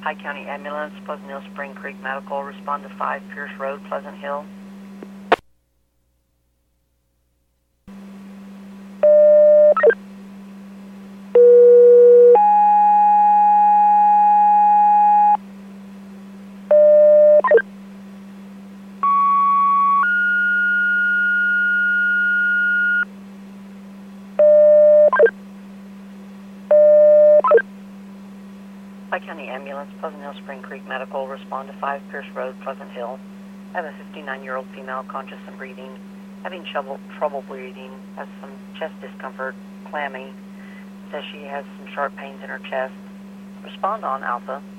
Pike County Ambulance, Pleasant Hill Spring Creek Medical, respond to 5 Pierce Road, Pleasant Hill. Pike County Ambulance, Pleasant Hill Spring Creek Medical, respond to 5 Pierce Road, Pleasant Hill. I have a 59-year-old female conscious and breathing, having trouble breathing, has some chest discomfort, clammy, says she has some sharp pains in her chest. Respond on Alpha.